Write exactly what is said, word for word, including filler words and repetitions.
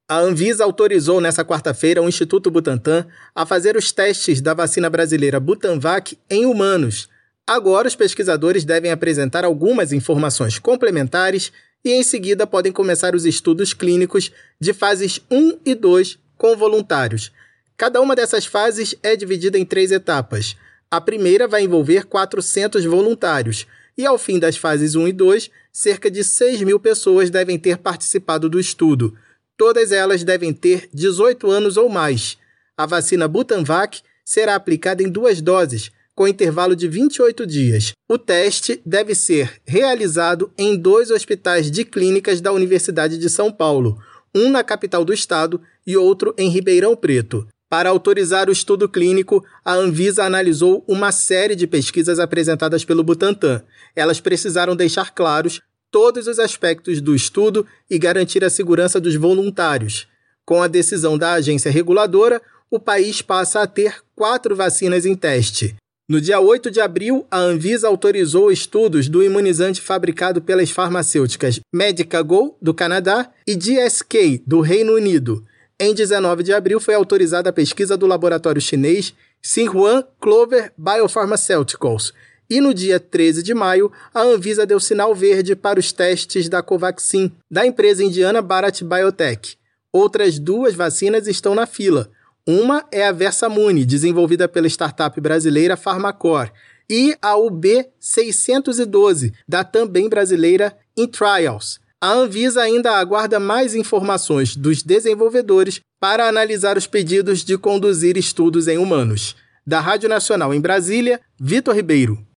A Anvisa autorizou nesta quarta-feira o Instituto Butantan a fazer os testes da vacina brasileira Butanvac em humanos. Agora, os pesquisadores devem apresentar algumas informações complementares e, em seguida, podem começar os estudos clínicos de fases um e dois com voluntários. Cada uma dessas fases é dividida em três etapas. A primeira vai envolver quatrocentos voluntários e, ao fim das fases um e dois, cerca de seis mil pessoas devem ter participado do estudo. Todas elas devem ter dezoito anos ou mais. A vacina Butanvac será aplicada em duas doses, com intervalo de vinte e oito dias. O teste deve ser realizado em dois hospitais de clínicas da Universidade de São Paulo, um na capital do estado e outro em Ribeirão Preto. Para autorizar o estudo clínico, a Anvisa analisou uma série de pesquisas apresentadas pelo Butantan. Elas precisaram deixar claros todos os aspectos do estudo e garantir a segurança dos voluntários. Com a decisão da agência reguladora, o país passa a ter quatro vacinas em teste. No dia oito de abril, a Anvisa autorizou estudos do imunizante fabricado pelas farmacêuticas Medicago, do Canadá, e G S K, do Reino Unido. Em dezenove de abril, foi autorizada a pesquisa do laboratório chinês Sinhuan Clover Biopharmaceuticals. E no dia treze de maio, a Anvisa deu sinal verde para os testes da Covaxin, da empresa indiana Bharat Biotech. Outras duas vacinas estão na fila. Uma é a Versamune, desenvolvida pela startup brasileira Farmacor, e a U B seiscentos e doze, da também brasileira InTrials. A Anvisa ainda aguarda mais informações dos desenvolvedores para analisar os pedidos de conduzir estudos em humanos. Da Rádio Nacional em Brasília, Vitor Ribeiro.